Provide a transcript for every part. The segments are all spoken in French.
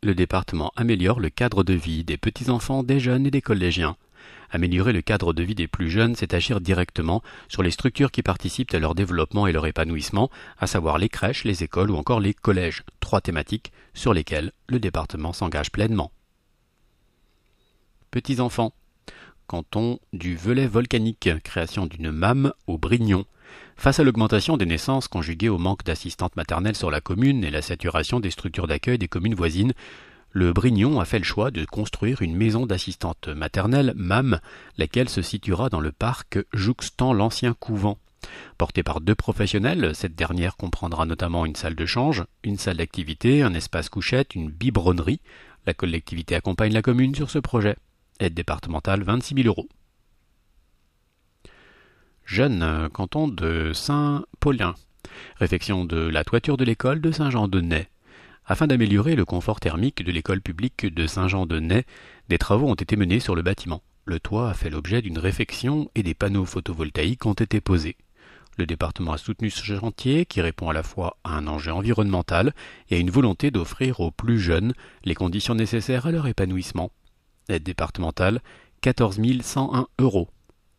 le département améliore le cadre de vie des petits-enfants, des jeunes et des collégiens. Améliorer le cadre de vie des plus jeunes, c'est agir directement sur les structures qui participent à leur développement et leur épanouissement, à savoir les crèches, les écoles ou encore les collèges. 3 thématiques sur lesquelles le département s'engage pleinement. Petits-enfants. Canton du Velay volcanique, création d'une MAM au Brignon. Face à l'augmentation des naissances conjuguée au manque d'assistantes maternelles sur la commune et la saturation des structures d'accueil des communes voisines, le Brignon a fait le choix de construire une maison d'assistante maternelle, MAM, laquelle se situera dans le parc jouxtant l'ancien couvent. Portée par 2 professionnels, cette dernière comprendra notamment une salle de change, une salle d'activité, un espace couchette, une biberonnerie. La collectivité accompagne la commune sur ce projet. Aide départementale 26 000 €. Jeunes, canton de Saint-Paulin. Réfection de la toiture de l'école de Saint-Jean-de-Ney. Afin d'améliorer le confort thermique de l'école publique de Saint-Jean-de-Ney, des travaux ont été menés sur le bâtiment. Le toit a fait l'objet d'une réfection et des panneaux photovoltaïques ont été posés. Le département a soutenu ce chantier qui répond à la fois à un enjeu environnemental et à une volonté d'offrir aux plus jeunes les conditions nécessaires à leur épanouissement. Aide départementale, 14 101 €.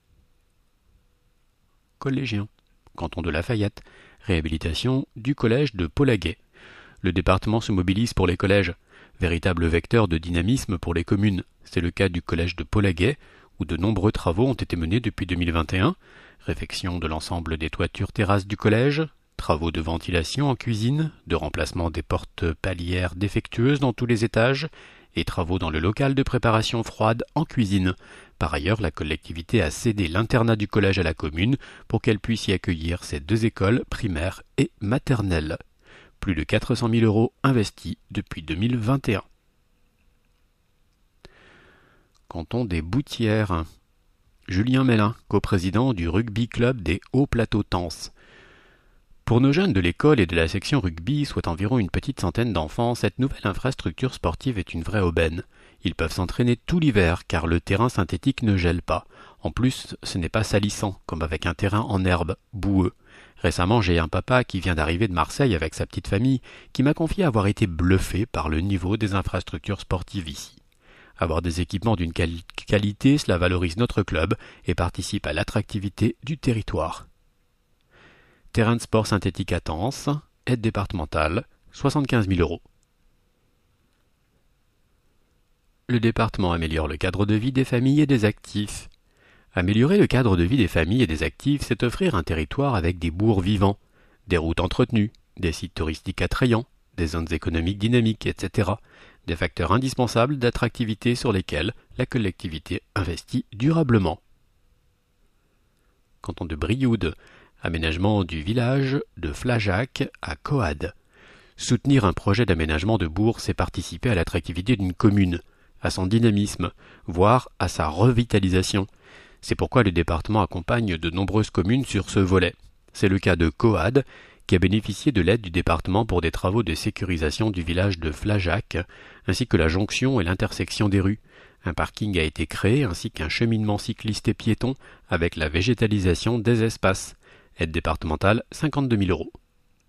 Collégiens. Canton de Lafayette. Réhabilitation du collège de Polaguet. Le département se mobilise pour les collèges. Véritable vecteur de dynamisme pour les communes. C'est le cas du collège de Polaguet, où de nombreux travaux ont été menés depuis 2021. Réfection de l'ensemble des toitures terrasses du collège. Travaux de ventilation en cuisine, de remplacement des portes palières défectueuses dans tous les étages, et travaux dans le local de préparation froide en cuisine. Par ailleurs, la collectivité a cédé l'internat du collège à la commune pour qu'elle puisse y accueillir ses 2 écoles primaires et maternelles. Plus de 400 000 € investis depuis 2021. Canton des Boutières. Julien Mélin, coprésident du rugby club des Hauts-Plateaux-Tence. Pour nos jeunes de l'école et de la section rugby, soit environ une petite centaine d'enfants, cette nouvelle infrastructure sportive est une vraie aubaine. Ils peuvent s'entraîner tout l'hiver car le terrain synthétique ne gèle pas. En plus, ce n'est pas salissant, comme avec un terrain en herbe, boueux. Récemment, j'ai un papa qui vient d'arriver de Marseille avec sa petite famille, qui m'a confié avoir été bluffé par le niveau des infrastructures sportives ici. Avoir des équipements d'une qualité, cela valorise notre club et participe à l'attractivité du territoire. Terrain de sport synthétique à Tence, aide départementale, 75 000 €. Le département améliore le cadre de vie des familles et des actifs. Améliorer le cadre de vie des familles et des actifs, c'est offrir un territoire avec des bourgs vivants, des routes entretenues, des sites touristiques attrayants, des zones économiques dynamiques, etc. Des facteurs indispensables d'attractivité sur lesquels la collectivité investit durablement. Canton de Brioude. Aménagement du village de Flajac à Coade. Soutenir un projet d'aménagement de bourg, c'est participer à l'attractivité d'une commune, à son dynamisme, voire à sa revitalisation. C'est pourquoi le département accompagne de nombreuses communes sur ce volet. C'est le cas de Coade, qui a bénéficié de l'aide du département pour des travaux de sécurisation du village de Flajac, ainsi que la jonction et l'intersection des rues. Un parking a été créé, ainsi qu'un cheminement cycliste et piéton, avec la végétalisation des espaces. Aide départementale, 52 000 €.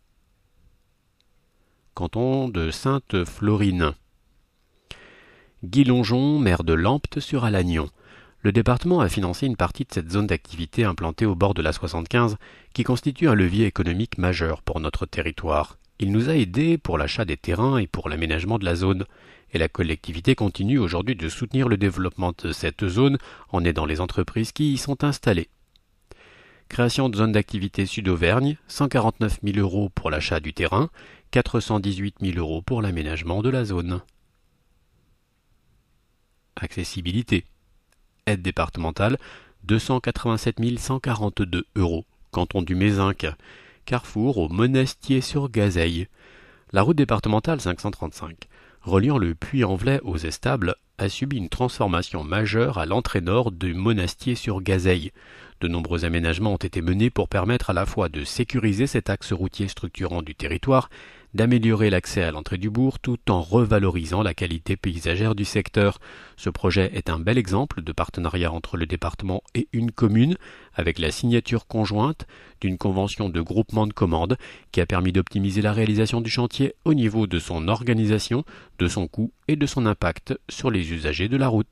Canton de Sainte-Florine. Guy Longeon, maire de Lampthe-sur-Alagnon. Le département a financé une partie de cette zone d'activité implantée au bord de la 75, qui constitue un levier économique majeur pour notre territoire. Il nous a aidés pour l'achat des terrains et pour l'aménagement de la zone. Et la collectivité continue aujourd'hui de soutenir le développement de cette zone en aidant les entreprises qui y sont installées. Création de zone d'activité Sud-Auvergne, 149 000 € pour l'achat du terrain, 418 000 € pour l'aménagement de la zone. Accessibilité. Aide départementale, 287 142 €. Canton du Mézinc. Carrefour au Monestier-sur-Gazeille. La route départementale 535, reliant le Puy-en-Velay aux Estables, a subi une transformation majeure à l'entrée nord du Monestier-sur-Gazeille. De nombreux aménagements ont été menés pour permettre à la fois de sécuriser cet axe routier structurant du territoire, d'améliorer l'accès à l'entrée du bourg tout en revalorisant la qualité paysagère du secteur. Ce projet est un bel exemple de partenariat entre le département et une commune, avec la signature conjointe d'une convention de groupement de commandes qui a permis d'optimiser la réalisation du chantier au niveau de son organisation, de son coût et de son impact sur les usagers de la route.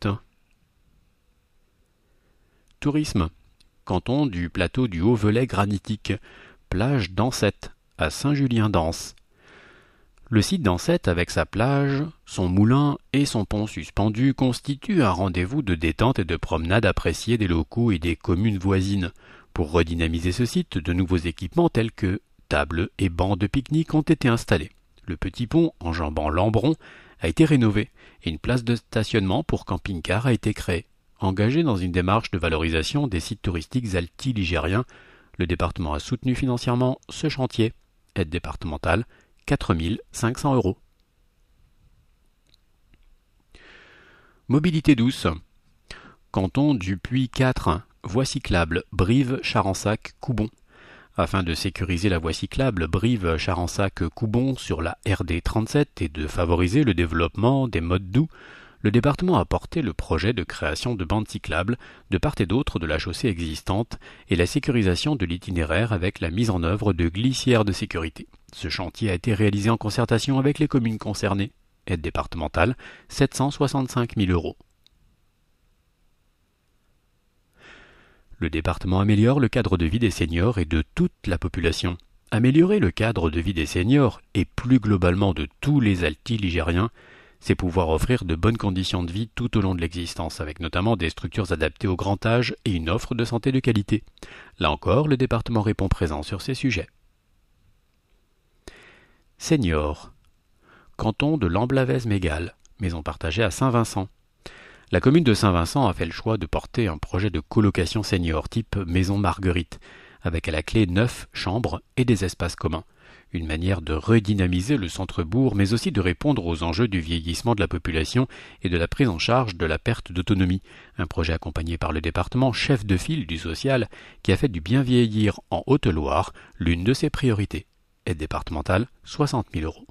Tourisme. Canton du plateau du Haut-Velay granitique. Plage d'Ancette, à Saint-Julien-d'Anse. Le site d'Ancette, avec sa plage, son moulin et son pont suspendu, constitue un rendez-vous de détente et de promenade apprécié des locaux et des communes voisines. Pour redynamiser ce site, de nouveaux équipements tels que tables et bancs de pique-nique ont été installés. Le petit pont, enjambant l'Ambron, a été rénové et une place de stationnement pour camping-car a été créée. Engagé dans une démarche de valorisation des sites touristiques altiligériens, le département a soutenu financièrement ce chantier. Aide départementale, 4 500 €. Mobilité douce. Canton du Puy 4, voie cyclable Brive-Charensac-Coubon. Afin de sécuriser la voie cyclable Brive-Charensac-Coubon sur la RD 37 et de favoriser le développement des modes doux, le département a porté le projet de création de bandes cyclables de part et d'autre de la chaussée existante et la sécurisation de l'itinéraire avec la mise en œuvre de glissières de sécurité. Ce chantier a été réalisé en concertation avec les communes concernées. Aide départementale, 765 000 €. Le département améliore le cadre de vie des seniors et de toute la population. Améliorer le cadre de vie des seniors et plus globalement de tous les altiligériens, c'est pouvoir offrir de bonnes conditions de vie tout au long de l'existence, avec notamment des structures adaptées au grand âge et une offre de santé de qualité. Là encore, le département répond présent sur ces sujets. Seniors. Canton de Lamblavez-Mégale, maison partagée à Saint-Vincent. La commune de Saint-Vincent a fait le choix de porter un projet de colocation senior type maison Marguerite, avec à la clé 9 chambres et des espaces communs. Une manière de redynamiser le centre-bourg, mais aussi de répondre aux enjeux du vieillissement de la population et de la prise en charge de la perte d'autonomie. Un projet accompagné par le département chef de file du social qui a fait du bien vieillir en Haute-Loire l'une de ses priorités. Aide départementale, 60 000 €.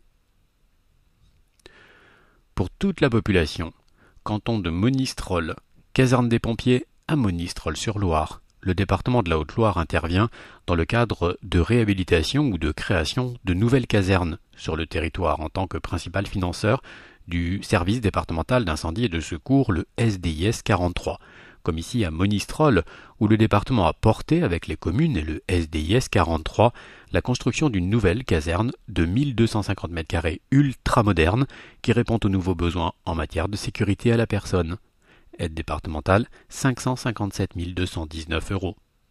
Pour toute la population, canton de Monistrol, caserne des pompiers à Monistrol-sur-Loire. Le département de la Haute-Loire intervient dans le cadre de réhabilitation ou de création de nouvelles casernes sur le territoire en tant que principal financeur du service départemental d'incendie et de secours, le SDIS 43, comme ici à Monistrol, où le département a porté avec les communes et le SDIS 43 la construction d'une nouvelle caserne de 1250 m² ultra-moderne qui répond aux nouveaux besoins en matière de sécurité à la personne. Aide départementale, 557 219 €.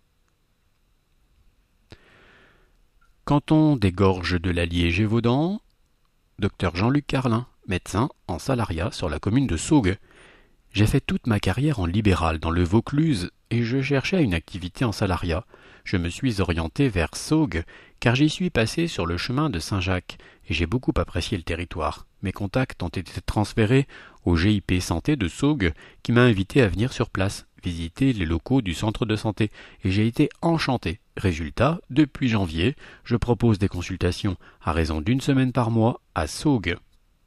Canton des Gorges de l'Allier-Gévaudan, Dr Jean-Luc Carlin, médecin en salariat sur la commune de Saugues. J'ai fait toute ma carrière en libéral dans le Vaucluse et je cherchais une activité en salariat. Je me suis orienté vers Saugues car j'y suis passé sur le chemin de Saint-Jacques et j'ai beaucoup apprécié le territoire. Mes contacts ont été transférés au GIP Santé de Saugues qui m'a invité à venir sur place, visiter les locaux du centre de santé et j'ai été enchanté. Résultat, depuis janvier, je propose des consultations à raison d'1 semaine par mois à Saugues.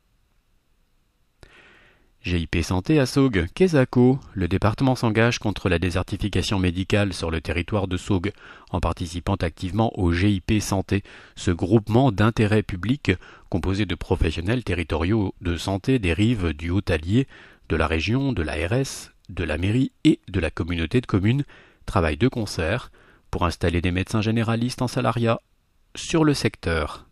GIP Santé à Saugues, Quesaco. Le département s'engage contre la désertification médicale sur le territoire de Saugues en participant activement au GIP Santé, ce groupement d'intérêt public composé de professionnels territoriaux de santé des rives du Haut-Allier, de la région, de l'ARS, de la mairie et de la communauté de communes, travaille de concert pour installer des médecins généralistes en salariat sur le secteur.